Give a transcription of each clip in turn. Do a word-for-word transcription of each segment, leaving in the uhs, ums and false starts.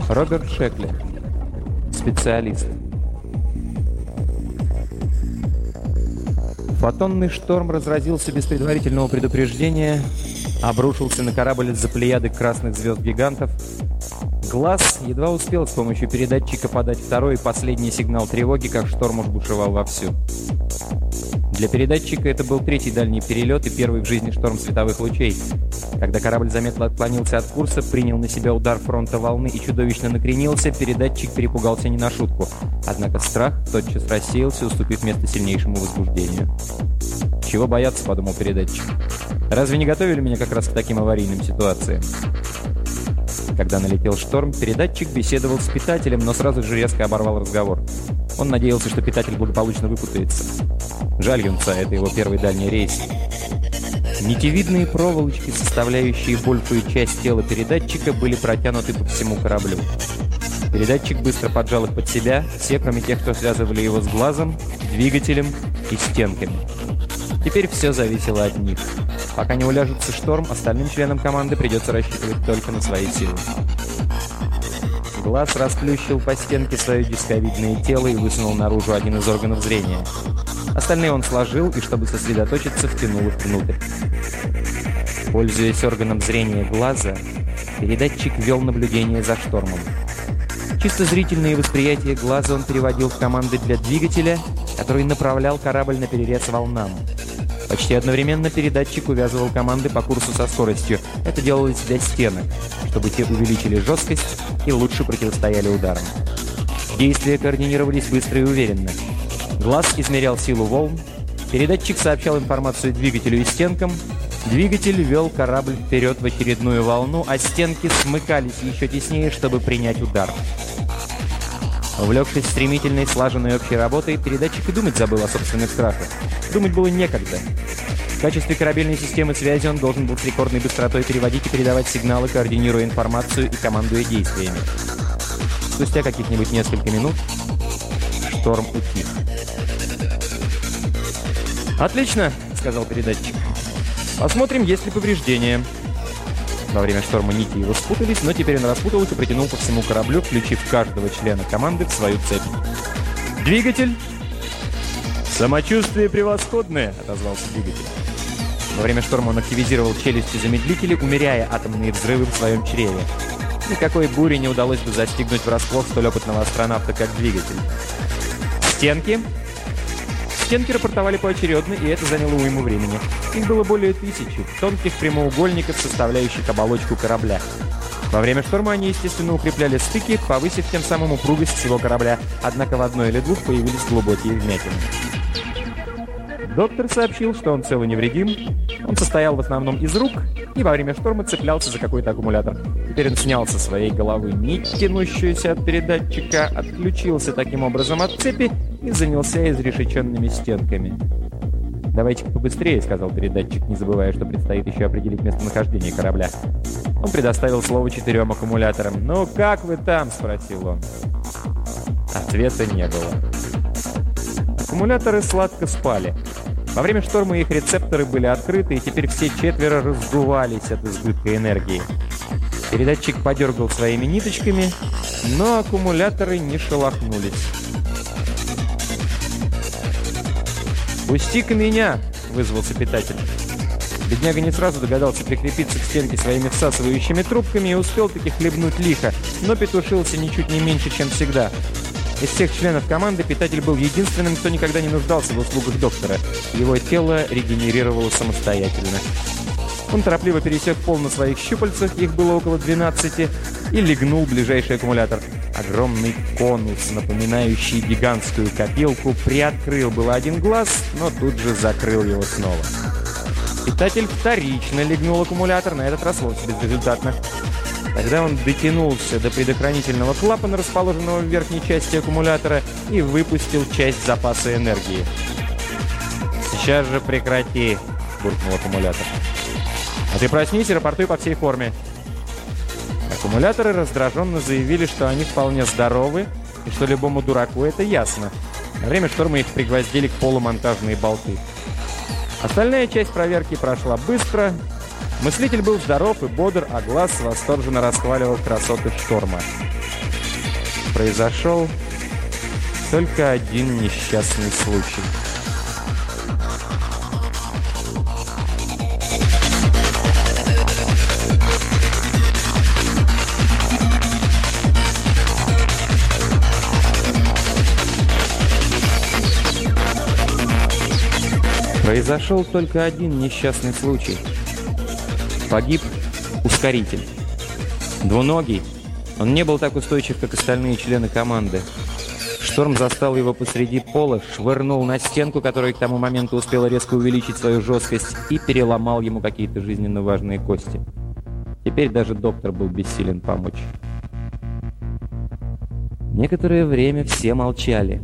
Роберт Шекли. Специалист. Фотонный шторм разразился без предварительного предупреждения, обрушился на корабль из-за плеяды красных звезд-гигантов. Глаз едва успел с помощью передатчика подать второй и последний сигнал тревоги, как шторм уж бушевал вовсю. Для передатчика это был третий дальний перелет и первый в жизни шторм световых лучей. Когда корабль заметно отклонился от курса, принял на себя удар фронта волны и чудовищно накренился, передатчик перепугался не на шутку. Однако страх тотчас рассеялся, уступив место сильнейшему возбуждению. «Чего бояться?» — подумал передатчик. «Разве не готовили меня как раз к таким аварийным ситуациям?» Когда налетел шторм, передатчик беседовал с питателем, но сразу же резко оборвал разговор. Он надеялся, что питатель благополучно выпутается. Жаль юнца, это его первый дальний рейс. Нитевидные проволочки, составляющие большую часть тела передатчика, были протянуты по всему кораблю. Передатчик быстро поджал их под себя, все, кроме тех, кто связывали его с глазом, двигателем и стенками. Теперь все зависело от них. Пока не уляжется шторм, остальным членам команды придется рассчитывать только на свои силы. Глаз расплющил по стенке свое дисковидное тело и высунул наружу один из органов зрения. Остальные он сложил и, чтобы сосредоточиться, втянул их внутрь. Пользуясь органом зрения глаза, передатчик вел наблюдение за штормом. Чисто зрительные восприятия глаза он переводил в команды для двигателя, который направлял корабль на перерез волнам. Почти одновременно передатчик увязывал команды по курсу со скоростью. Это делалось для стенок, чтобы те увеличили жесткость и лучше противостояли ударам. Действия координировались быстро и уверенно. Глаз измерял силу волн, передатчик сообщал информацию двигателю и стенкам, двигатель вел корабль вперед в очередную волну, а стенки смыкались еще теснее, чтобы принять удар. Увлекшись стремительной, слаженной общей работой, передатчик и думать забыл о собственных страхах. Думать было некогда. В качестве корабельной системы связи он должен был с рекордной быстротой переводить и передавать сигналы, координируя информацию и командуя действиями. Спустя каких-нибудь несколько минут шторм утих. «Отлично!» — сказал передатчик. «Посмотрим, есть ли повреждения». Во время шторма нити его спутались, но теперь он распутал их и протянул по всему кораблю, включив каждого члена команды в свою цепь. «Двигатель!» «Самочувствие превосходное!» — отозвался двигатель. Во время шторма он активизировал челюсти-замедлители, умеряя атомные взрывы в своем чреве. Никакой бури не удалось бы застигнуть врасплох столь опытного астронавта, как двигатель. «Стенки!» Стенки рапортовали поочередно, и это заняло уйму времени. Их было более тысячи, тонких прямоугольников, составляющих оболочку корабля. Во время шторма они, естественно, укрепляли стыки, повысив тем самым упругость всего корабля, однако в одной или двух появились глубокие вмятины. Доктор сообщил, что он цел и невредим. Он состоял в основном из рук и во время шторма цеплялся за какой-то аккумулятор. Теперь он снял со своей головы нить, тянущуюся от передатчика, отключился таким образом от цепи и занялся изрешеченными стенками. «Давайте-ка побыстрее», — сказал передатчик, не забывая, что предстоит еще определить местонахождение корабля. Он предоставил слово четырем аккумуляторам. «Ну, как вы там?» — спросил он. Ответа не было. Аккумуляторы сладко спали. Во время шторма их рецепторы были открыты, и теперь все четверо раздувались от избытка энергии. Передатчик подергал своими ниточками, но аккумуляторы не шелохнулись. «Пусти-ка меня!» — вызвался питатель. Бедняга не сразу догадался прикрепиться к стенке своими всасывающими трубками и успел-таки хлебнуть лихо, но петушился ничуть не меньше, чем всегда. Из всех членов команды питатель был единственным, кто никогда не нуждался в услугах доктора. Его тело регенерировало самостоятельно. Он торопливо пересек пол на своих щупальцах, их было около двенадцати, и легнул ближайший аккумулятор. Огромный конус, напоминающий гигантскую копилку, приоткрыл было один глаз, но тут же закрыл его снова. Питатель вторично легнул аккумулятор, на этот раз вовсе безрезультатно. Тогда он дотянулся до предохранительного клапана, расположенного в верхней части аккумулятора, и выпустил часть запаса энергии. «Сейчас же прекрати!» — буркнул аккумулятор. «А ты проснись и рапортуй по всей форме». Аккумуляторы раздраженно заявили, что они вполне здоровы, и что любому дураку это ясно. На время шторма их пригвоздили к полу монтажные болты. Остальная часть проверки прошла быстро. Мыслитель был здоров и бодр, а глаз восторженно расхваливал красоты шторма. произошел только один несчастный случай. Произошел только один несчастный случай. Погиб ускоритель. Двуногий. Он не был так устойчив, как остальные члены команды. Шторм застал его посреди пола, швырнул на стенку, которая к тому моменту успела резко увеличить свою жесткость, и переломал ему какие-то жизненно важные кости. Теперь даже доктор был бессилен помочь. Некоторое время все молчали.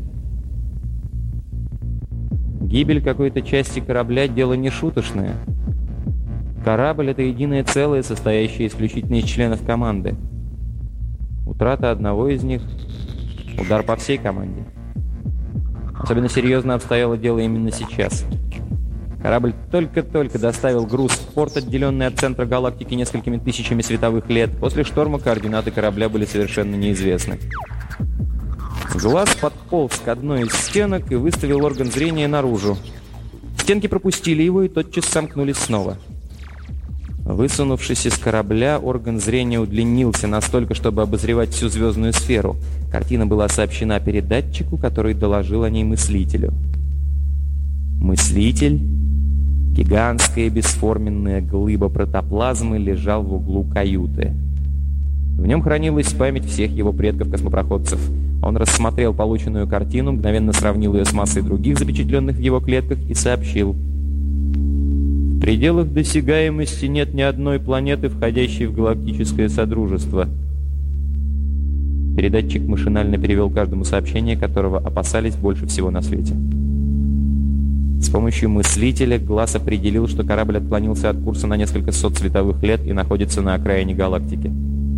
Гибель какой-то части корабля – дело не шуточное. Корабль – это единое целое, состоящее исключительно из членов команды. Утрата одного из них – удар по всей команде. Особенно серьезно обстояло дело именно сейчас. Корабль только-только доставил груз в порт, отделенный от центра галактики несколькими тысячами световых лет. После шторма координаты корабля были совершенно неизвестны. Глаз подполз к одной из стенок и выставил орган зрения наружу. Стенки пропустили его и тотчас сомкнулись снова. Высунувшись из корабля, орган зрения удлинился настолько, чтобы обозревать всю звездную сферу. Картина была сообщена передатчику, который доложил о ней мыслителю. Мыслитель, гигантская бесформенная глыба протоплазмы, лежал в углу каюты. В нем хранилась память всех его предков-космопроходцев. Он рассмотрел полученную картину, мгновенно сравнил ее с массой других, запечатленных в его клетках, и сообщил: в пределах досягаемости нет ни одной планеты, входящей в галактическое содружество. Передатчик машинально перевел каждому сообщение, которого опасались больше всего на свете. С помощью мыслителя Глаз определил, что корабль отклонился от курса на несколько сот световых лет и находится на окраине галактики.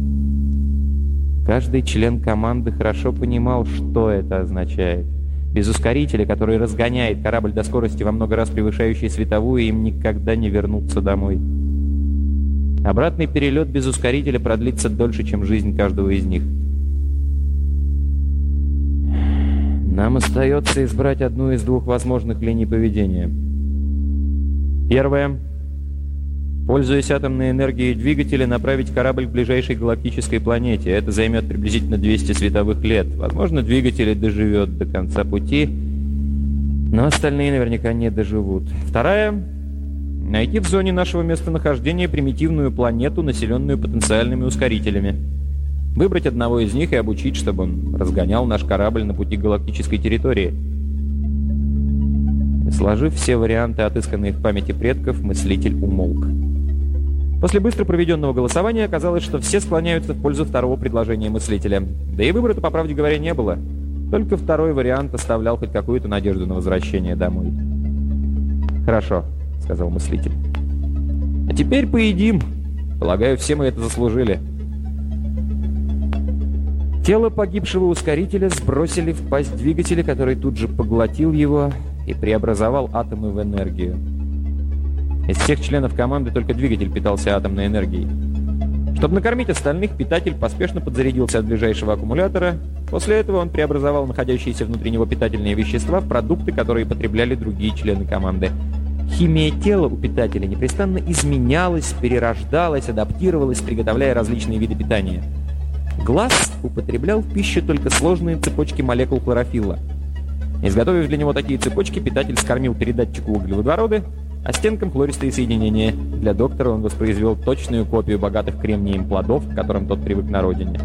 Каждый член команды хорошо понимал, что это означает. Без ускорителя, который разгоняет корабль до скорости во много раз превышающей световую, им никогда не вернуться домой. Обратный перелет без ускорителя продлится дольше, чем жизнь каждого из них. Нам остается избрать одну из двух возможных линий поведения. Первая. Пользуясь атомной энергией двигателя, направить корабль к ближайшей галактической планете. Это займет приблизительно двести световых лет. Возможно, двигатель доживет до конца пути, но остальные наверняка не доживут. Вторая. Найти в зоне нашего местонахождения примитивную планету, населенную потенциальными ускорителями. Выбрать одного из них и обучить, чтобы он разгонял наш корабль на пути к галактической территории. Сложив все варианты, отысканные в памяти предков, мыслитель умолк. После быстро проведенного голосования оказалось, что все склоняются в пользу второго предложения мыслителя. Да и выбора-то, по правде говоря, не было. Только второй вариант оставлял хоть какую-то надежду на возвращение домой. «Хорошо», — сказал мыслитель. «А теперь поедим. Полагаю, все мы это заслужили». Тело погибшего ускорителя сбросили в пасть двигателя, который тут же поглотил его и преобразовал атомы в энергию. Из всех членов команды только двигатель питался атомной энергией. Чтобы накормить остальных, питатель поспешно подзарядился от ближайшего аккумулятора. После этого он преобразовал находящиеся внутри него питательные вещества в продукты, которые потребляли другие члены команды. Химия тела у питателя непрестанно изменялась, перерождалась, адаптировалась, приготовляя различные виды питания. Глаз употреблял в пищу только сложные цепочки молекул хлорофилла. Изготовив для него такие цепочки, питатель скормил передатчику углеводороды, а стенкам хлористые соединения. Для доктора он воспроизвел точную копию богатых кремнием плодов, к которым тот привык на родине.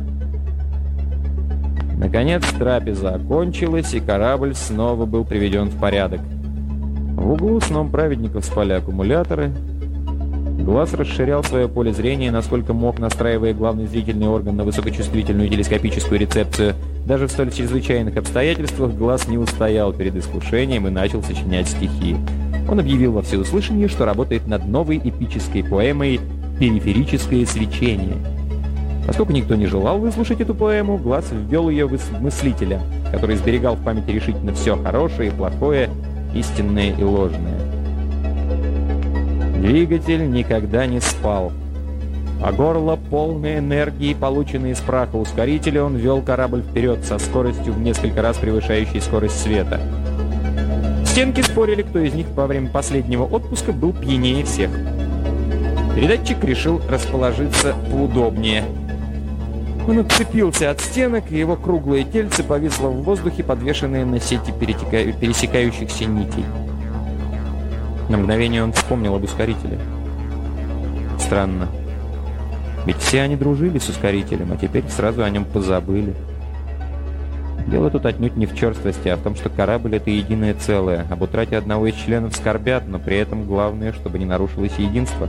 Наконец трапеза окончилась, и корабль снова был приведен в порядок. В углу сном праведников спали аккумуляторы. Глаз расширял свое поле зрения, насколько мог, настраивая главный зрительный орган на высокочувствительную телескопическую рецепцию. Даже в столь чрезвычайных обстоятельствах Глаз не устоял перед искушением и начал сочинять стихи. Он объявил во всеуслышание, что работает над новой эпической поэмой «Периферическое свечение». Поскольку никто не желал выслушать эту поэму, Глаз ввел ее в мыслителя, который сберегал в памяти решительно все хорошее и плохое, истинное и ложное. Двигатель никогда не спал. По горло, полной энергии, полученной из праха ускорителя, он вел корабль вперед со скоростью в несколько раз превышающей скорость света. Стенки спорили, кто из них во время последнего отпуска был пьянее всех. Передатчик решил расположиться поудобнее. Он отцепился от стенок, и его круглое тельце повисло в воздухе, подвешенное на сети перетека... пересекающихся нитей. На мгновение он вспомнил об ускорителе. Странно. Ведь все они дружили с ускорителем, а теперь сразу о нем позабыли. Дело тут отнюдь не в черствости, а в том, что корабль — это единое целое. Об утрате одного из членов скорбят, но при этом главное, чтобы не нарушилось единство.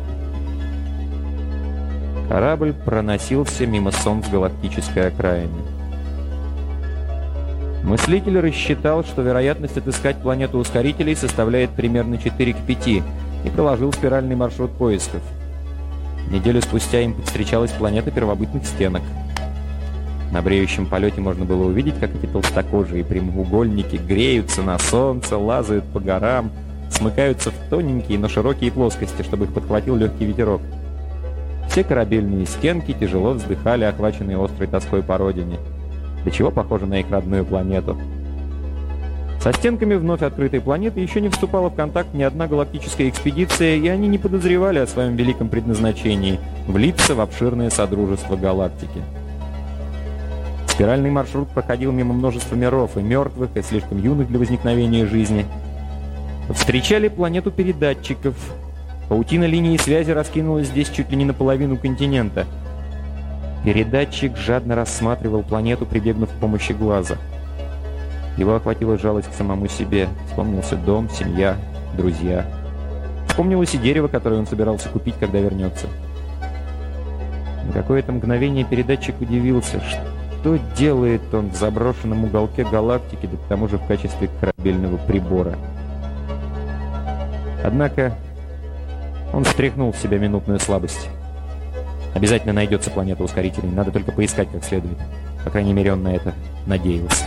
Корабль проносился мимо солнц галактической окраины. Мыслитель рассчитал, что вероятность отыскать планету ускорителей составляет примерно четыре к пяти, и проложил спиральный маршрут поисков. Неделю спустя им повстречалась планета первобытных стенок. На бреющем полете можно было увидеть, как эти толстокожие прямоугольники греются на солнце, лазают по горам, смыкаются в тоненькие, но широкие плоскости, чтобы их подхватил легкий ветерок. Все корабельные стенки тяжело вздыхали, охваченные острой тоской по родине. До чего похоже на их родную планету. Со стенками вновь открытой планеты еще не вступала в контакт ни одна галактическая экспедиция, и они не подозревали о своем великом предназначении — влиться в обширное содружество галактики. Спиральный маршрут проходил мимо множества миров, и мертвых, и слишком юных для возникновения жизни. Встречали планету передатчиков. Паутина линии связи раскинулась здесь чуть ли не наполовину континента. Передатчик жадно рассматривал планету, прибегнув к помощи глаза. Его охватила жалость к самому себе. Вспомнился дом, семья, друзья. Вспомнилось и дерево, которое он собирался купить, когда вернется. На какое-то мгновение передатчик удивился, что делает он в заброшенном уголке галактики, да к тому же в качестве корабельного прибора. Однако он стряхнул с себя минутную слабость. Обязательно найдется планета ускорителей, надо только поискать как следует. По крайней мере, он на это надеялся.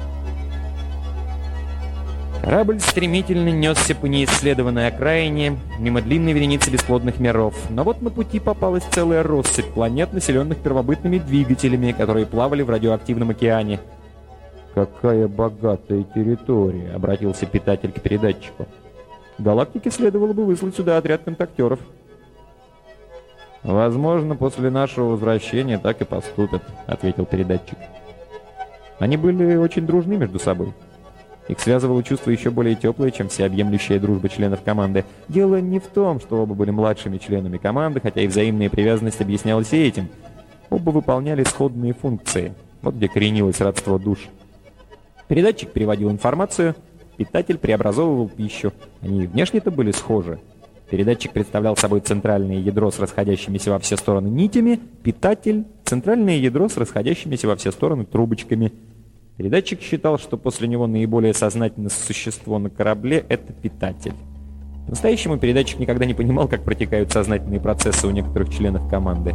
Корабль стремительно несся по неисследованной окраине, мимо длинной вереницы бесплодных миров. Но вот на пути попалась целая россыпь планет, населенных первобытными двигателями, которые плавали в радиоактивном океане. «Какая богатая территория!» — обратился питатель к передатчику. «Галактике следовало бы выслать сюда отряд контактеров». «Возможно, после нашего возвращения так и поступят», — ответил передатчик. Они были очень дружны между собой. Их связывало чувство еще более теплое, чем всеобъемлющая дружба членов команды. Дело не в том, что оба были младшими членами команды, хотя и взаимная привязанность объяснялась и этим. Оба выполняли сходные функции. Вот где коренилось родство душ. Передатчик переводил информацию, питатель преобразовывал пищу. Они внешне-то были схожи. Передатчик представлял собой центральное ядро с расходящимися во все стороны нитями, питатель — центральное ядро с расходящимися во все стороны трубочками. Передатчик считал, что после него наиболее сознательное существо на корабле — это питатель. По-настоящему передатчик никогда не понимал, как протекают сознательные процессы у некоторых членов команды.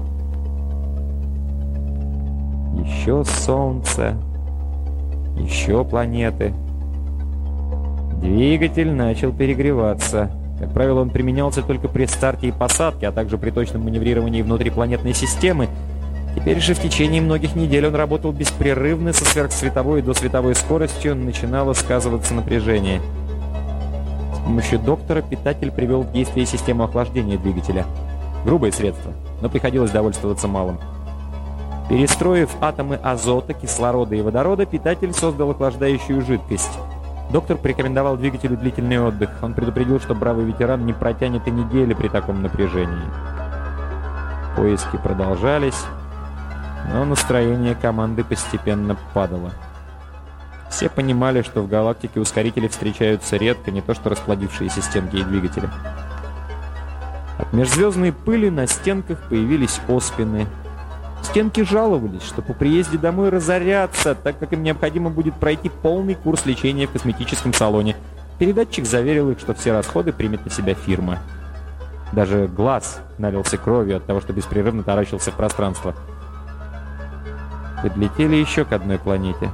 Еще Солнце, еще планеты. Двигатель начал перегреваться. Как правило, он применялся только при старте и посадке, а также при точном маневрировании внутрипланетной системы. Теперь же в течение многих недель он работал беспрерывно, со сверхсветовой и досветовой скоростью начинало сказываться напряжение. С помощью доктора питатель привел в действие систему охлаждения двигателя. Грубое средство, но приходилось довольствоваться малым. Перестроив атомы азота, кислорода и водорода, питатель создал охлаждающую жидкость. Доктор порекомендовал двигателю длительный отдых. Он предупредил, что бравый ветеран не протянет и недели при таком напряжении. Поиски продолжались, но настроение команды постепенно падало. Все понимали, что в галактике ускорители встречаются редко, не то что расплодившиеся стенки и двигатели. От межзвездной пыли на стенках появились оспины. Стенки жаловались, что по приезде домой разорятся, так как им необходимо будет пройти полный курс лечения в косметическом салоне. Передатчик заверил их, что все расходы примет на себя фирма. Даже глаз налился кровью от того, что беспрерывно таращился в пространство. Подлетели еще к одной планете.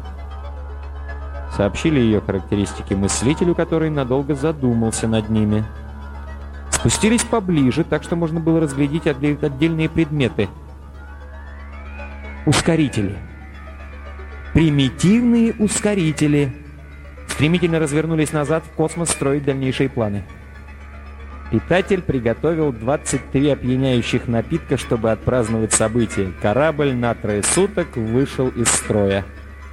Сообщили ее характеристики мыслителю, который надолго задумался над ними. Спустились поближе, так что можно было разглядеть отдельные предметы. Ускорители. Примитивные ускорители. Стремительно развернулись назад в космос строить дальнейшие планы. Питатель приготовил двадцать три опьяняющих напитка, чтобы отпраздновать событие. Корабль на трое суток вышел из строя.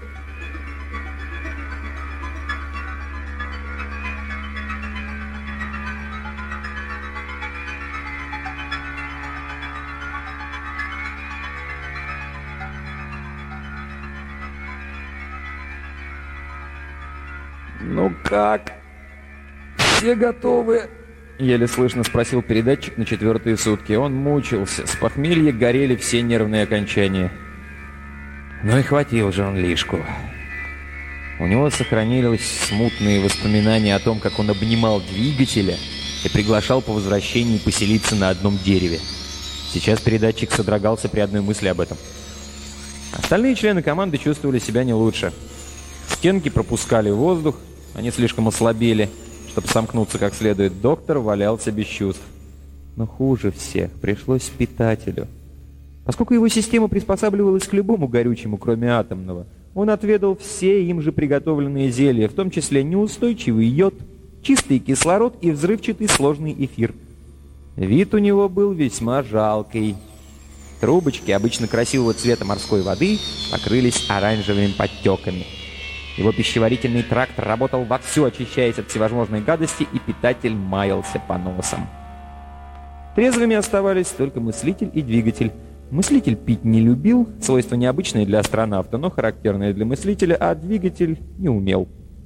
«Ну как? Все готовы?» — еле слышно спросил передатчик на четвертые сутки. Он мучился. С похмелья горели все нервные окончания. Но и хватил же он лишку. У него сохранились смутные воспоминания о том, как он обнимал двигателя и приглашал по возвращении поселиться на одном дереве. Сейчас передатчик содрогался при одной мысли об этом. Остальные члены команды чувствовали себя не лучше. Стенки пропускали воздух, они слишком ослабели, чтобы сомкнуться как следует. Доктор валялся без чувств. Но хуже всех пришлось питателю. Поскольку его система приспосабливалась к любому горючему, кроме атомного, он отведал все им же приготовленные зелья, в том числе неустойчивый йод, чистый кислород и взрывчатый сложный эфир. Вид у него был весьма жалкий. Трубочки, обычно красивого цвета морской воды, покрылись оранжевыми подтеками. Его пищеварительный тракт работал вовсю, очищаясь от всевозможной гадости, и питатель маялся по носам. Трезвыми оставались только мыслитель и двигатель. Мыслитель пить не любил, свойство необычное для астронавта, но характерное для мыслителя, а двигатель не умел.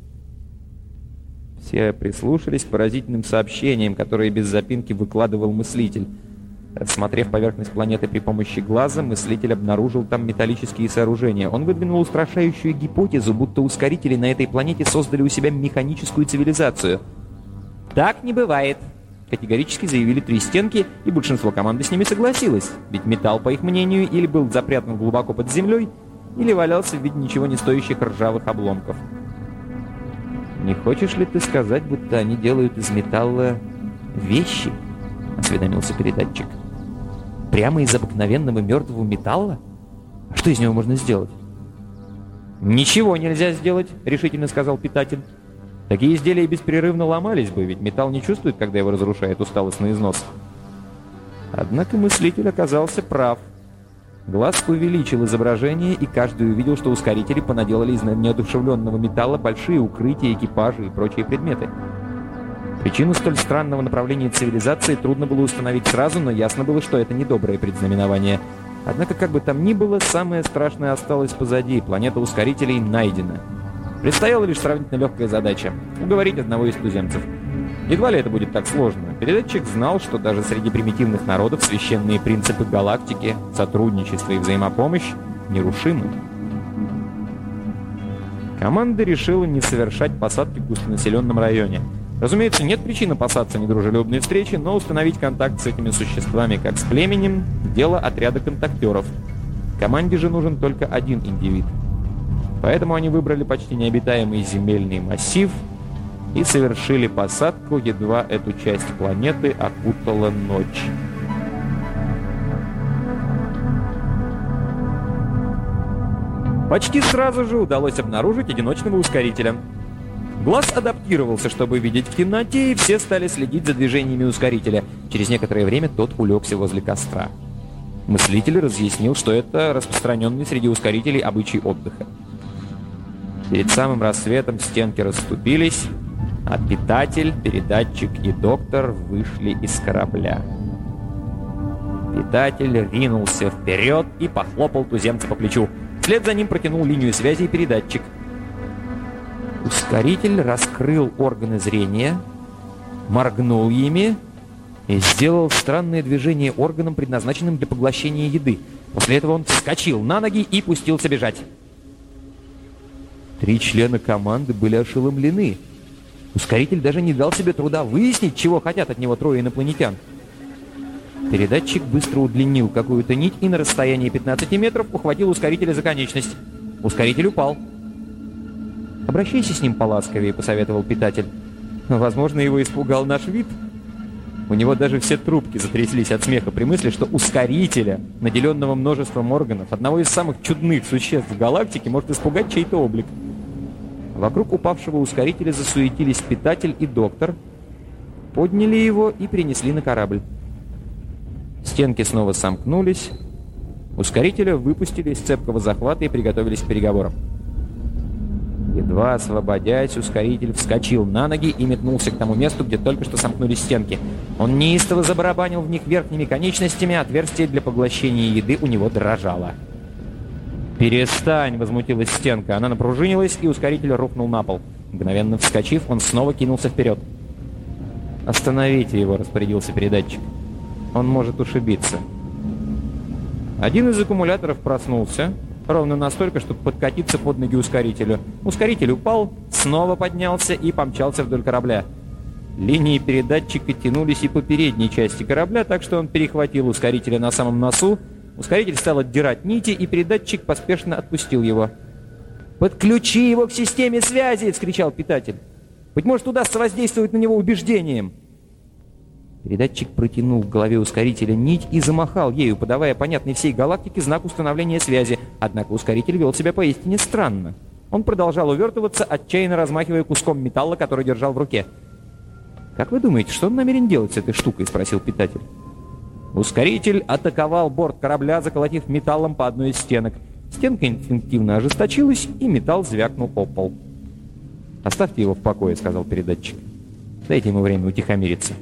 Все прислушались к поразительным сообщениям, которые без запинки выкладывал мыслитель. Рассмотрев поверхность планеты при помощи глаза, мыслитель обнаружил там металлические сооружения. Он выдвинул устрашающую гипотезу, будто ускорители на этой планете создали у себя механическую цивилизацию. «Так не бывает», — категорически заявили три стенки, и большинство команды с ними согласилось, ведь металл, по их мнению, или был запрятан глубоко под землей, или валялся в виде ничего не стоящих ржавых обломков. «Не хочешь ли ты сказать, будто они делают из металла вещи?» — осведомился передатчик. «Прямо из обыкновенного мертвого металла? А что из него можно сделать?» «Ничего нельзя сделать», — решительно сказал питатель. «Такие изделия беспрерывно ломались бы, ведь металл не чувствует, когда его разрушает усталостный износ». Однако мыслитель оказался прав. Глаз увеличил изображение, и каждый увидел, что ускорители понаделали из неодушевленного металла большие укрытия, экипажи и прочие предметы. Причину столь странного направления цивилизации трудно было установить сразу, но ясно было, что это недоброе предзнаменование. Однако, как бы там ни было, самое страшное осталось позади. Планета ускорителей найдена. Предстояла лишь сравнительно легкая задача — уговорить одного из туземцев. Едва ли это будет так сложно. Передатчик знал, что даже среди примитивных народов священные принципы галактики, сотрудничество и взаимопомощь нерушимы. Команда решила не совершать посадки в густонаселенном районе. Разумеется, нет причин опасаться недружелюбной встречи, но установить контакт с этими существами, как с племенем, дело отряда контактеров. Команде же нужен только один индивид. Поэтому они выбрали почти необитаемый земельный массив и совершили посадку, едва эту часть планеты окутала ночь. Почти сразу же удалось обнаружить одиночного ускорителя. Глаз адаптировался, чтобы видеть в темноте, и все стали следить за движениями ускорителя. Через некоторое время тот улегся возле костра. Мыслитель разъяснил, что это распространенный среди ускорителей обычай отдыха. Перед самым рассветом стенки расступились, а питатель, передатчик и доктор вышли из корабля. Питатель ринулся вперед и похлопал туземца по плечу. Вслед за ним протянул линию связи и передатчик. Ускоритель раскрыл органы зрения, моргнул ими и сделал странное движение органом, предназначенным для поглощения еды. После этого он вскочил на ноги и пустился бежать. Три члена команды были ошеломлены. Ускоритель даже не дал себе труда выяснить, чего хотят от него трое инопланетян. Передатчик быстро удлинил какую-то нить и на расстоянии пятнадцати метров ухватил ускорителя за конечность. Ускоритель упал. «Обращайся с ним поласковее», — посоветовал питатель. «Возможно, его испугал наш вид». У него даже все трубки затряслись от смеха при мысли, что ускорителя, наделенного множеством органов, одного из самых чудных существ в галактике, может испугать чей-то облик. Вокруг упавшего ускорителя засуетились питатель и доктор, подняли его и перенесли на корабль. Стенки снова сомкнулись, ускорителя выпустили из цепкого захвата и приготовились к переговорам. Едва освободясь, ускоритель вскочил на ноги и метнулся к тому месту, где только что сомкнулись стенки. Он неистово забарабанил в них верхними конечностями, отверстие для поглощения еды у него дрожало. «Перестань!» — возмутилась стенка. Она напружинилась, и ускоритель рухнул на пол. Мгновенно вскочив, он снова кинулся вперед. «Остановите его!» — распорядился передатчик. «Он может ушибиться». Один из аккумуляторов проснулся, ровно настолько, чтобы подкатиться под ноги ускорителю. Ускоритель упал, снова поднялся и помчался вдоль корабля. Линии передатчика тянулись и по передней части корабля, так что он перехватил ускорителя на самом носу. Ускоритель стал отдирать нити, и передатчик поспешно отпустил его. «Подключи его к системе связи!» — вскричал питатель. «Быть может, удастся воздействовать на него убеждением!» Передатчик протянул к голове ускорителя нить и замахал ею, подавая понятный всей галактике знак установления связи. Однако ускоритель вел себя поистине странно. Он продолжал увертываться, отчаянно размахивая куском металла, который держал в руке. «Как вы думаете, что он намерен делать с этой штукой?» — спросил питатель. Ускоритель атаковал борт корабля, заколотив металлом по одной из стенок. Стенка инстинктивно ожесточилась, и металл звякнул об пол. «Оставьте его в покое», — сказал передатчик. «Дайте ему время утихомириться».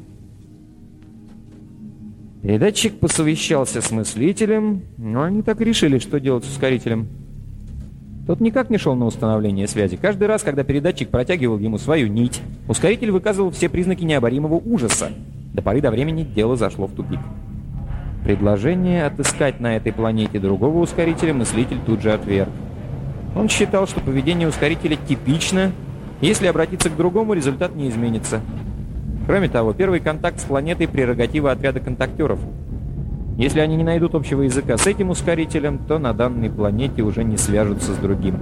Передатчик посовещался с мыслителем, но они так и решили, что делать с ускорителем. Тот никак не шел на установление связи. Каждый раз, когда передатчик протягивал ему свою нить, ускоритель выказывал все признаки необоримого ужаса. До поры до времени дело зашло в тупик. Предложение отыскать на этой планете другого ускорителя мыслитель тут же отверг. Он считал, что поведение ускорителя типично, и если обратиться к другому, результат не изменится. Кроме того, первый контакт с планетой — прерогатива отряда контактеров. Если они не найдут общего языка с этим ускорителем, то на данной планете уже не свяжутся с другим.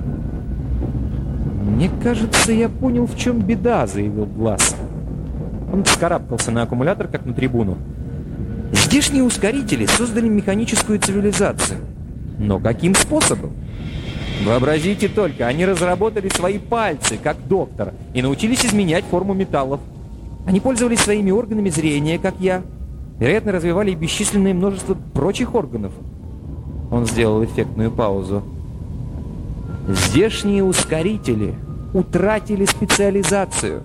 «Мне кажется, я понял, в чем беда», — заявил Глаз. Он вскарабкался на аккумулятор, как на трибуну. «Здешние ускорители создали механическую цивилизацию. Но каким способом? Вообразите только, они разработали свои пальцы, как доктор, и научились изменять форму металлов. Они пользовались своими органами зрения, как я. Вероятно, развивали и бесчисленное множество прочих органов». Он сделал эффектную паузу. «Здешние ускорители утратили специализацию».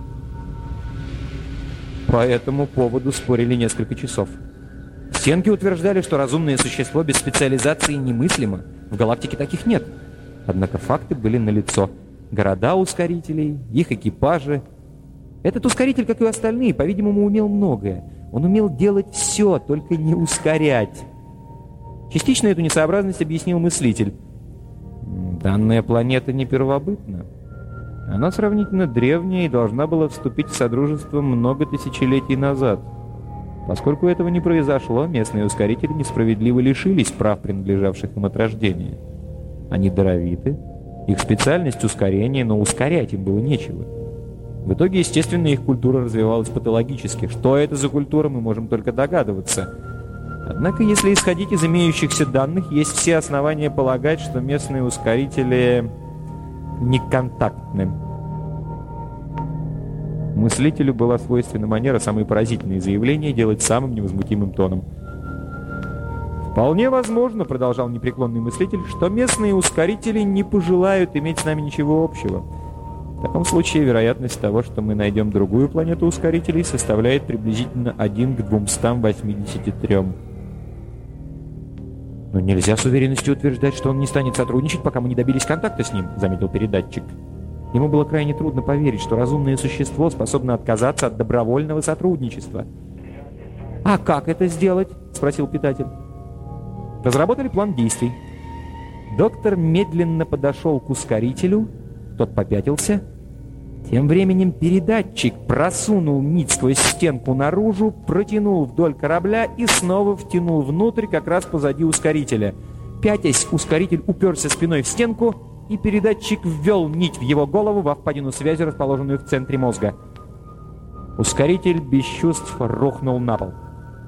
По этому поводу спорили несколько часов. Стенки утверждали, что разумное существо без специализации немыслимо. В галактике таких нет. Однако факты были налицо. Города ускорителей, их экипажи. Этот ускоритель, как и остальные, по-видимому, умел многое. Он умел делать все, только не ускорять. Частично эту несообразность объяснил мыслитель. Данная планета не первобытна. Она сравнительно древняя и должна была вступить в содружество много тысячелетий назад. Поскольку этого не произошло, местные ускорители несправедливо лишились прав, принадлежавших им от рождения. Они даровиты, их специальность — ускорение, но ускорять им было нечего. В итоге, естественно, их культура развивалась патологически. Что это за культура, мы можем только догадываться. Однако, если исходить из имеющихся данных, есть все основания полагать, что местные ускорители неконтактны. Мыслителю была свойственна манера самые поразительные заявления делать самым невозмутимым тоном. «Вполне возможно, — продолжал непреклонный мыслитель, — что местные ускорители не пожелают иметь с нами ничего общего. В таком случае вероятность того, что мы найдем другую планету ускорителей, составляет приблизительно один к двумстам восьмидесяти трем. «Но нельзя с уверенностью утверждать, что он не станет сотрудничать, пока мы не добились контакта с ним», — заметил передатчик. Ему было крайне трудно поверить, что разумное существо способно отказаться от добровольного сотрудничества. «А как это сделать?» — спросил питатель. Разработали план действий. Доктор медленно подошел к ускорителю, тот попятился. Тем временем передатчик просунул нить сквозь стенку наружу, протянул вдоль корабля и снова втянул внутрь, как раз позади ускорителя. Пятясь, ускоритель уперся спиной в стенку, и передатчик ввел нить в его голову во впадину связи, расположенную в центре мозга. Ускоритель без чувств рухнул на пол.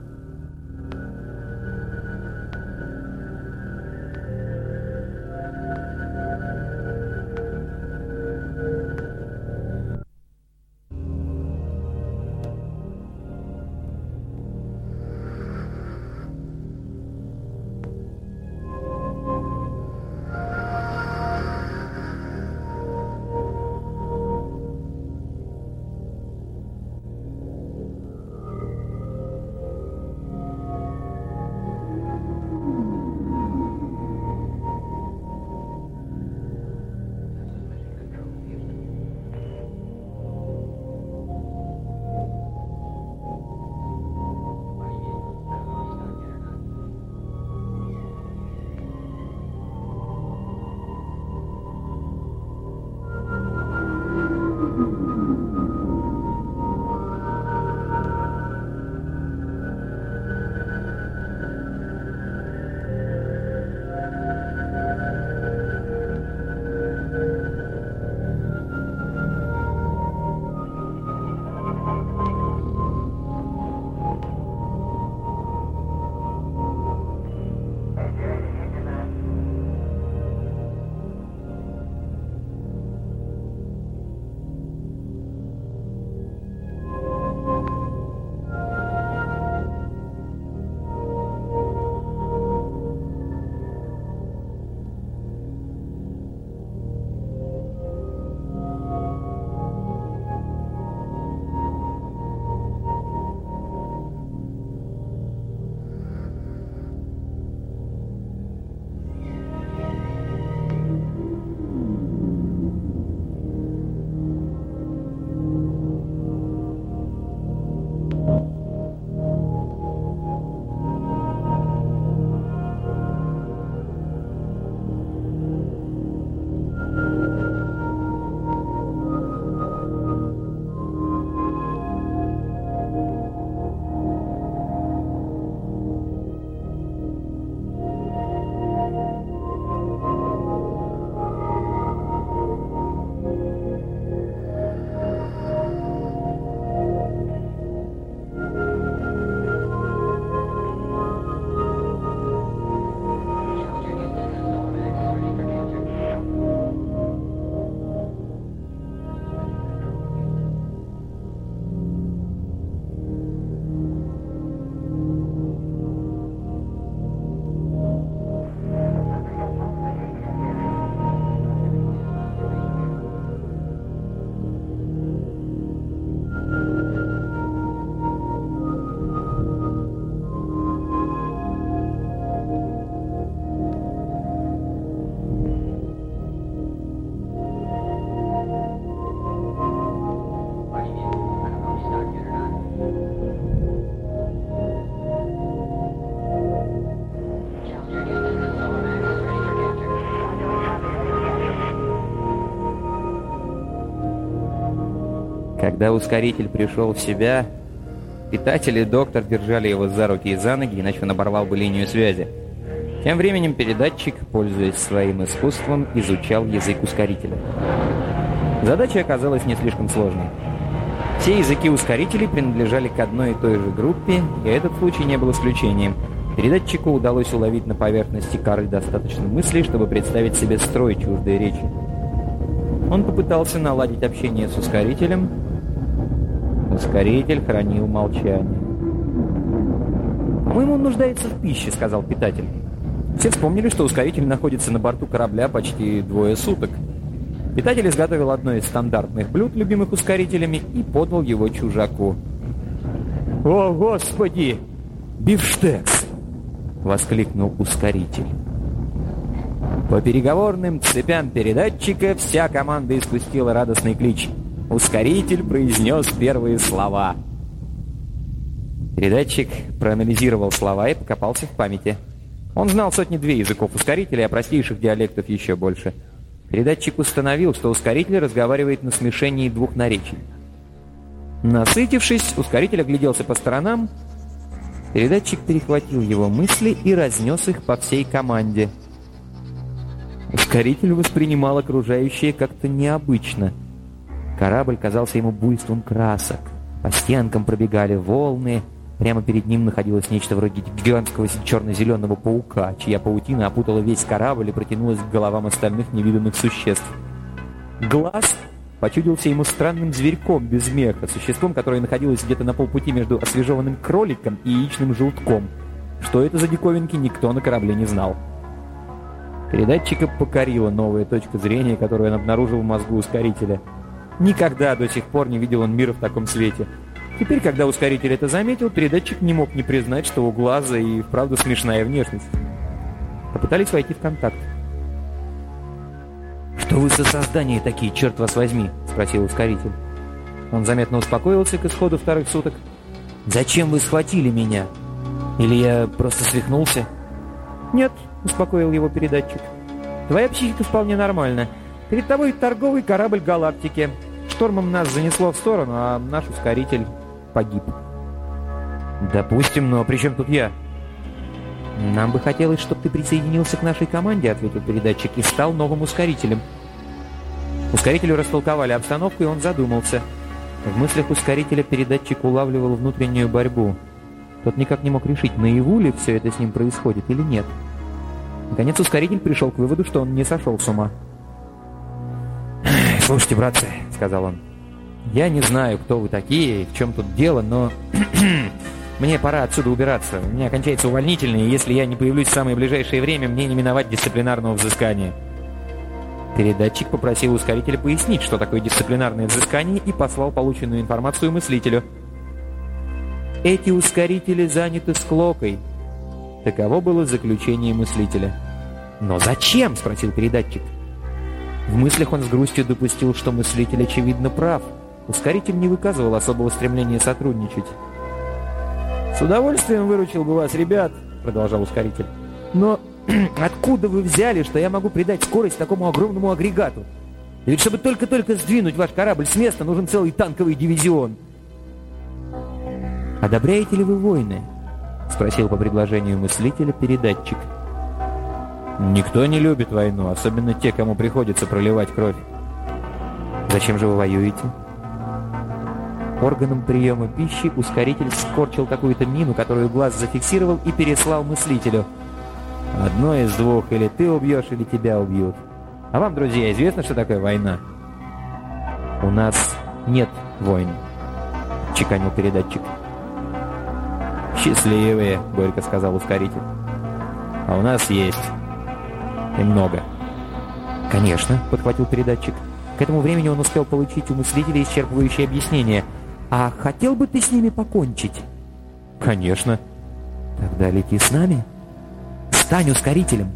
Когда ускоритель пришел в себя, питатель и доктор держали его за руки и за ноги, иначе он оборвал бы линию связи. Тем временем передатчик, пользуясь своим искусством, изучал язык ускорителя. Задача оказалась не слишком сложной. Все языки ускорителей принадлежали к одной и той же группе, и этот случай не был исключением. Передатчику удалось уловить на поверхности коры достаточно мыслей, чтобы представить себе строй чуждой речи. Он попытался наладить общение с ускорителем. Ускоритель хранил молчание. «По-моему, он нуждается в пище», — сказал питатель. Все вспомнили, что ускоритель находится на борту корабля почти двое суток. Питатель изготовил одно из стандартных блюд, любимых ускорителями, и подал его чужаку. «О, Господи! Бифштекс!» — воскликнул ускоритель. По переговорным цепям передатчика вся команда испустила радостный клич. Ускоритель произнес первые слова. Передатчик проанализировал слова и покопался в памяти. Он знал сотни-две языков ускорителя, а простейших диалектов еще больше. Передатчик установил, что ускоритель разговаривает на смешении двух наречий. Насытившись, ускоритель огляделся по сторонам. Передатчик перехватил его мысли и разнес их по всей команде. Ускоритель воспринимал окружающее как-то необычно. Корабль казался ему буйством красок, По стенкам пробегали волны. Прямо перед ним находилось нечто вроде гигантского черно-зеленого паука, чья паутина опутала весь корабль и протянулась к головам остальных невиданных существ. Глаз почудился ему странным зверьком без меха, существом, которое находилось где-то на полпути между освежеванным кроликом и яичным желтком. Что это за диковинки, никто на корабле не знал. Передатчика покорила новая точка зрения, которую он обнаружил в мозгу ускорителя. Никогда до сих пор не видел он мира в таком свете. Теперь, когда ускоритель это заметил, передатчик не мог не признать, что у глаза и вправду смешная внешность. Попытались войти в контакт. «Что вы за создания такие, черт вас возьми?» — спросил ускоритель. Он заметно успокоился к исходу вторых суток. «Зачем вы схватили меня? Или я просто свихнулся?» «Нет», — успокоил его передатчик. «Твоя психика вполне нормальна. Перед тобой торговый корабль галактики. Штормом нас занесло в сторону, а наш ускоритель погиб». «Допустим, но при чем тут я?» «Нам бы хотелось, чтобы ты присоединился к нашей команде», — ответил передатчик, — «и стал новым ускорителем». Ускорителю растолковали обстановку, и он задумался. В мыслях ускорителя передатчик улавливал внутреннюю борьбу. Тот никак не мог решить, наяву ли все это с ним происходит или нет. Наконец ускоритель пришел к выводу, что он не сошел с ума. «Слушайте, братцы», — сказал он, — «я не знаю, кто вы такие и в чем тут дело, но мне пора отсюда убираться. У меня кончается увольнительный, и если я не появлюсь в самое ближайшее время, мне не миновать дисциплинарного взыскания». Передатчик попросил ускорителя пояснить, что такое дисциплинарное взыскание, и послал полученную информацию мыслителю. «Эти ускорители заняты склокой». Таково было заключение мыслителя. «Но зачем?» — спросил передатчик. В мыслях он с грустью допустил, что мыслитель, очевидно, прав. Ускоритель не выказывал особого стремления сотрудничать. «С удовольствием выручил бы вас, ребят», — продолжал ускоритель. «Но откуда вы взяли, что я могу придать скорость такому огромному агрегату? Ведь чтобы только-только сдвинуть ваш корабль с места, нужен целый танковый дивизион». «Одобряете ли вы войны?» — спросил по предложению мыслителя передатчик. «Никто не любит войну, особенно те, кому приходится проливать кровь». «Зачем же вы воюете?» Органом приема пищи ускоритель скорчил какую-то мину, которую глаз зафиксировал, и переслал мыслителю. «Одно из двух, или ты убьешь, или тебя убьют. А вам, друзья, известно, что такое война?» «У нас нет войн», — чеканил передатчик. «Счастливые», — горько сказал ускоритель. «А у нас есть. И много». «Конечно», — подхватил передатчик. К этому времени он успел получить у мыслителя исчерпывающее объяснение. «А хотел бы ты с ними покончить?» «Конечно». «Тогда лети с нами. Стань ускорителем».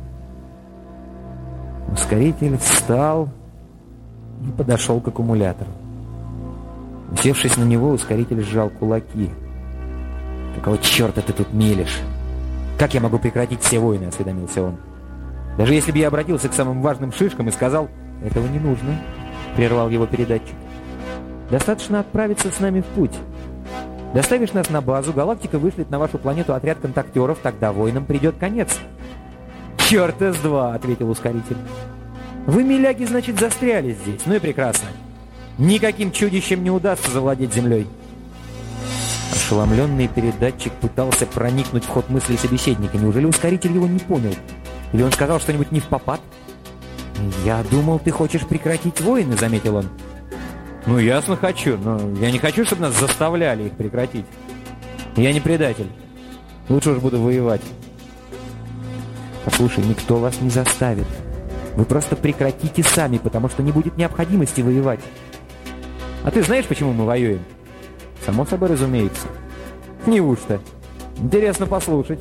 Ускоритель встал и подошел к аккумулятору. Усевшись на него, ускоритель сжал кулаки. «Какого черта ты тут мелешь? Как я могу прекратить все войны?» — осведомился он. «Даже если бы я обратился к самым важным шишкам и сказал...» «Этого не нужно», — прервал его передатчик. «Достаточно отправиться с нами в путь. Доставишь нас на базу, галактика вышлет на вашу планету отряд контактеров, тогда войнам придет конец». «Черт из два», — ответил ускоритель. «Вы, миляги, значит, застряли здесь. Ну и прекрасно. Никаким чудищем не удастся завладеть Землей». Ошеломленный передатчик пытался проникнуть в ход мыслей собеседника. Неужели ускоритель его не понял? Или он сказал что-нибудь не в попад? «Я думал, ты хочешь прекратить войны», — заметил он. «Ну, ясно, хочу, но я не хочу, чтобы нас заставляли их прекратить. Я не предатель. Лучше уж буду воевать». «Послушай, никто вас не заставит. Вы просто прекратите сами, потому что не будет необходимости воевать». «А ты знаешь, почему мы воюем?» «Само собой, разумеется». «Неужто? Интересно послушать».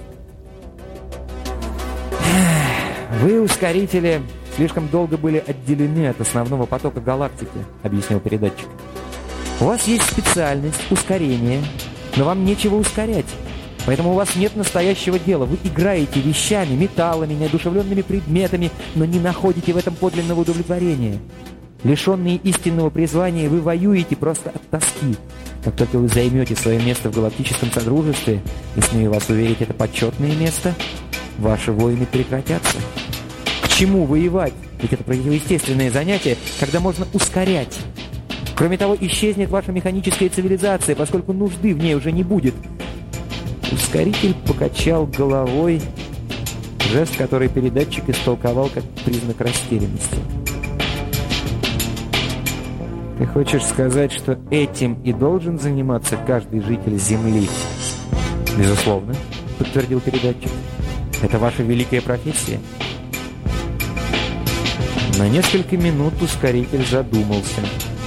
«Вы, ускорители, слишком долго были отделены от основного потока галактики», — объяснил передатчик. «У вас есть специальность ускорения, но вам нечего ускорять. Поэтому у вас нет настоящего дела. Вы играете вещами, металлами, неодушевленными предметами, но не находите в этом подлинного удовлетворения. Лишенные истинного призвания, вы воюете просто от тоски. Как только вы займете свое место в галактическом содружестве, и, смею вас уверить, это почетное место, ваши войны прекратятся. К чему воевать? Ведь это противоестественное занятие, когда можно ускорять». Кроме того, исчезнет ваша механическая цивилизация, поскольку нужды в ней уже не будет. Ускоритель покачал головой, жест, который передатчик истолковал как признак растерянности. Ты хочешь сказать, что этим и должен заниматься каждый житель Земли? Безусловно, подтвердил передатчик. Это ваша великая профессия. На несколько минут ускоритель задумался.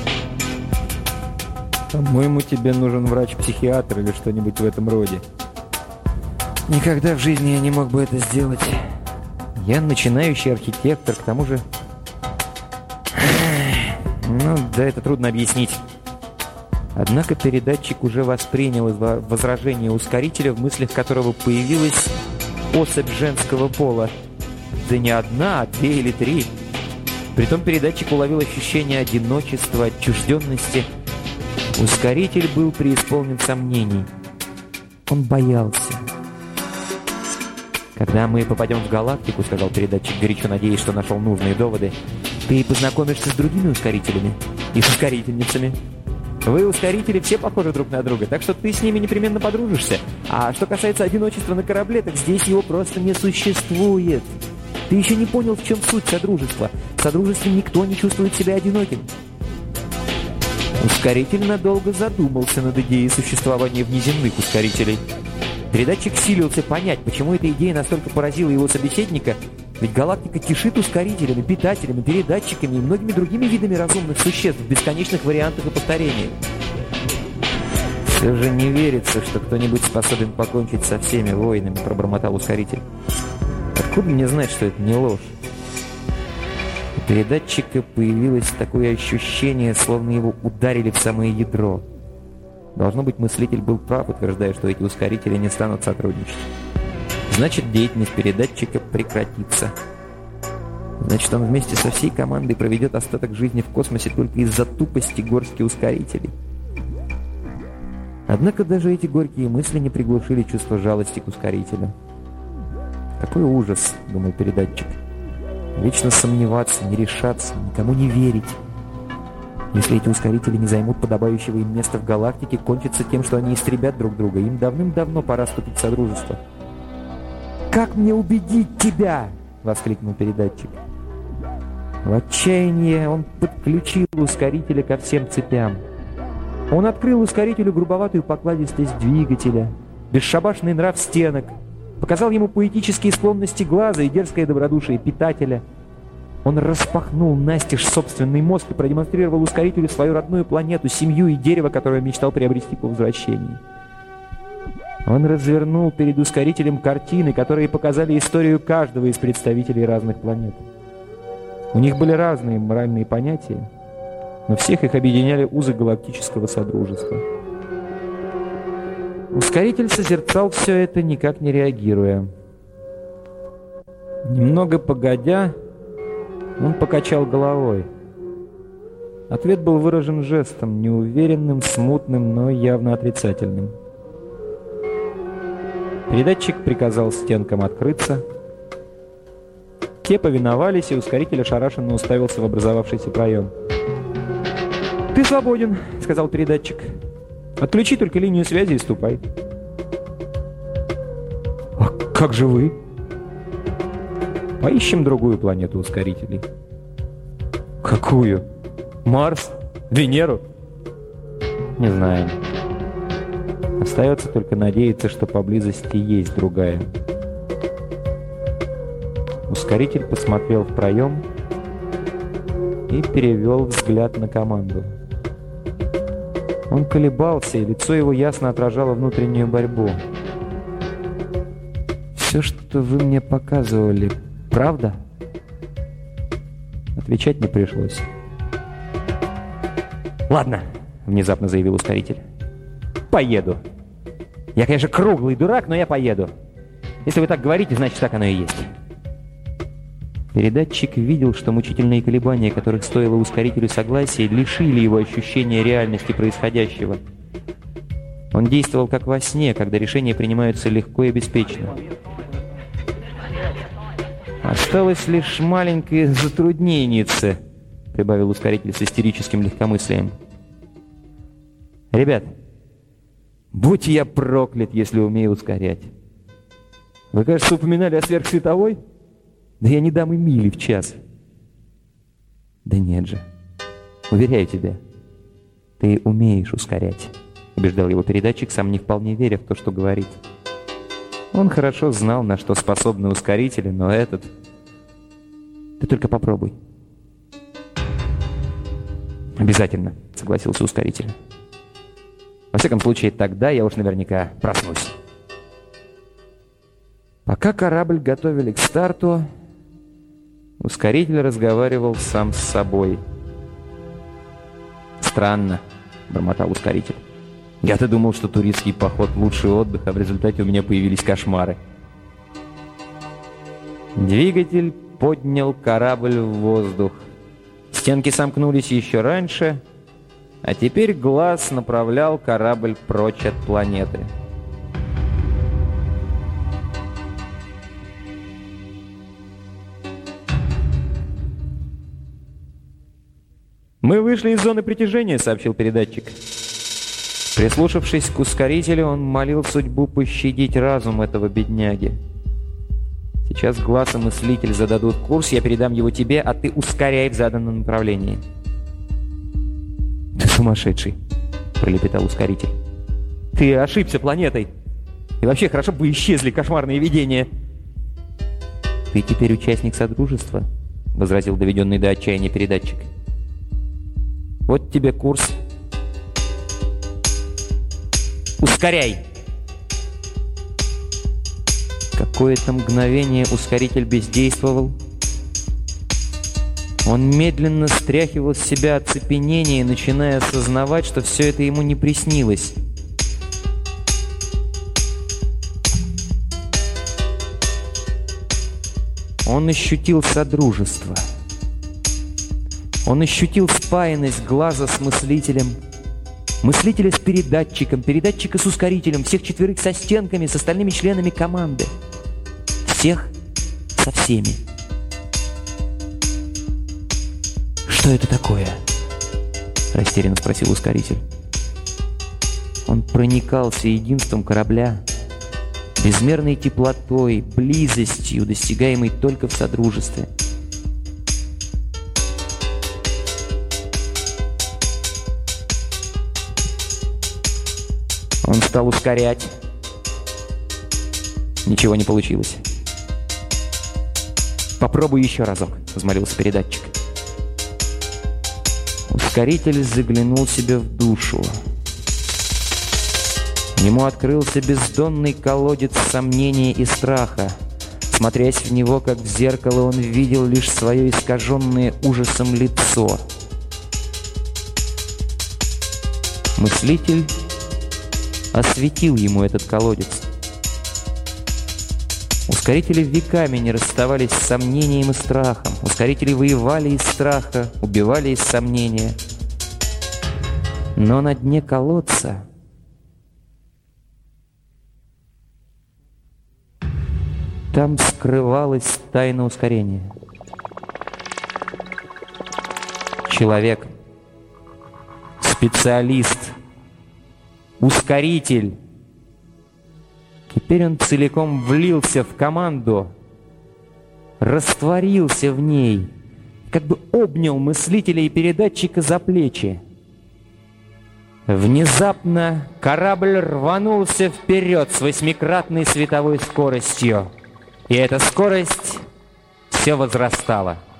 По-моему, тебе нужен врач-психиатр или что-нибудь в этом роде. Никогда в жизни я не мог бы это сделать. Я начинающий архитектор, к тому же... Ну, да, это трудно объяснить. Однако передатчик уже воспринял возражение ускорителя, в мыслях которого появилась особь женского пола. Да не одна, а две или три. Притом передатчик уловил ощущение одиночества, отчужденности. Ускоритель был преисполнен сомнений. Он боялся. «Когда мы попадем в галактику, — сказал передатчик, горячо надеясь, что нашел нужные доводы, — ты познакомишься с другими ускорителями и с ускорительницами. Вы, ускорители, все похожи друг на друга, так что ты с ними непременно подружишься. А что касается одиночества на корабле, так здесь его просто не существует. Ты еще не понял, в чем суть содружества. В содружестве никто не чувствует себя одиноким». Ускоритель надолго задумался над идеей существования внеземных ускорителей. Передатчик силился понять, почему эта идея настолько поразила его собеседника, ведь галактика кишит ускорителями, питателями, передатчиками и многими другими видами разумных существ в бесконечных вариантах и повторениях. «Все же не верится, что кто-нибудь способен покончить со всеми войнами», — пробормотал ускоритель. «Откуда мне знать, что это не ложь?» У передатчика появилось такое ощущение, словно его ударили в самое ядро. Должно быть, мыслитель был прав, утверждая, что эти ускорители не станут сотрудничать. Значит, деятельность передатчика прекратится. Значит, он вместе со всей командой проведет остаток жизни в космосе только из-за тупости горстки ускорителей. Однако даже эти горькие мысли не приглушили чувство жалости к ускорителю. «Какой ужас!» — думал передатчик. «Вечно сомневаться, не решаться, никому не верить. Если эти ускорители не займут подобающего им места в галактике, кончится тем, что они истребят друг друга. Им давным-давно пора вступить в содружество». «Как мне убедить тебя?» — воскликнул передатчик. В отчаянии он подключил ускорителя ко всем цепям. Он открыл ускорителю грубоватую покладистость двигателя, бесшабашный нрав стенок, показал ему поэтические склонности глаза и дерзкое добродушие питателя. Он распахнул настежь собственный мозг и продемонстрировал ускорителю свою родную планету, семью и дерево, которое мечтал приобрести по возвращении. Он развернул перед ускорителем картины, которые показали историю каждого из представителей разных планет. У них были разные моральные понятия, но всех их объединяли узы галактического содружества. Ускоритель созерцал все это, никак не реагируя. Немного погодя, он покачал головой. Ответ был выражен жестом, неуверенным, смутным, но явно отрицательным. Передатчик приказал стенкам открыться. Те повиновались, и ускоритель ошарашенно уставился в образовавшийся проем. «Ты свободен», — сказал передатчик. «Отключи только линию связи и ступай». «А как же вы?» «Поищем другую планету ускорителей». «Какую? Марс? Венеру?» «Не знаем. Остается только надеяться, что поблизости есть другая». Ускоритель посмотрел в проем и перевел взгляд на команду. Он колебался, и лицо его ясно отражало внутреннюю борьбу. «Все, что вы мне показывали, правда?» Отвечать не пришлось. «Ладно», — внезапно заявил ускоритель. «Поеду. Я, конечно, круглый дурак, но я поеду. Если вы так говорите, значит, так оно и есть». Передатчик видел, что мучительные колебания, которых стоило ускорителю согласия, лишили его ощущения реальности происходящего. Он действовал как во сне, когда решения принимаются легко и беспечно. «Осталось лишь маленькое затрудненице», — прибавил ускоритель с истерическим легкомыслием. Ребят, будь я проклят, если умею ускорять. Вы, кажется, упоминали о сверхсветовой? Да я не дам и мили в час. Да нет же. Уверяю тебя, ты умеешь ускорять, убеждал его передатчик, сам не вполне веря в то, что говорит. Он хорошо знал, на что способны ускорители, но этот... Ты только попробуй. Обязательно, согласился ускоритель. Во всяком случае, тогда я уж наверняка проснусь. Пока корабль готовили к старту, ускоритель разговаривал сам с собой. «Странно», — бормотал ускоритель. «Я-то думал, что туристский поход — лучший отдых, а в результате у меня появились кошмары». Двигатель поднял корабль в воздух. Стенки сомкнулись еще раньше, а теперь глаз направлял корабль прочь от планеты. «Мы вышли из зоны притяжения», — сообщил передатчик. Прислушавшись к ускорителю, он молил судьбу пощадить разум этого бедняги. «Сейчас глаз и мыслитель зададут курс, я передам его тебе, а ты ускоряй в заданном направлении». «Ты сумасшедший», — пролепетал ускоритель. «Ты ошибся планетой. И вообще, хорошо бы исчезли кошмарные видения». «Ты теперь участник Содружества», — возразил доведенный до отчаяния передатчик. «Вот тебе курс. Ускоряй!» Какое-то мгновение ускоритель бездействовал. Он медленно стряхивал с себя оцепенение, начиная осознавать, что все это ему не приснилось. Он ощутил содружество. Он ощутил спаянность глаза с мыслителем, мыслителя с передатчиком, передатчика с ускорителем, всех четверых со стенками, с остальными членами команды. Всех со всеми. «Что это такое?» — растерянно спросил ускоритель. Он проникался единством корабля, безмерной теплотой, близостью, достигаемой только в содружестве. Он стал ускорять. Ничего не получилось. «Попробуй еще разок», — взмолился передатчик. Ускоритель заглянул себе в душу. Ему открылся бездонный колодец сомнения и страха. Смотрясь в него, как в зеркало, он видел лишь свое искаженное ужасом лицо. Мыслитель осветил ему этот колодец. Ускорители веками не расставались с сомнением и страхом. Ускорители воевали из страха, убивали из сомнения. Но на дне колодца там скрывалась тайна ускорения. Человек, специалист, ускоритель. Теперь он целиком влился в команду, растворился в ней, как бы обнял мыслителя и передатчика за плечи. Внезапно корабль рванулся вперед с восьмикратной световой скоростью, и эта скорость все возрастала.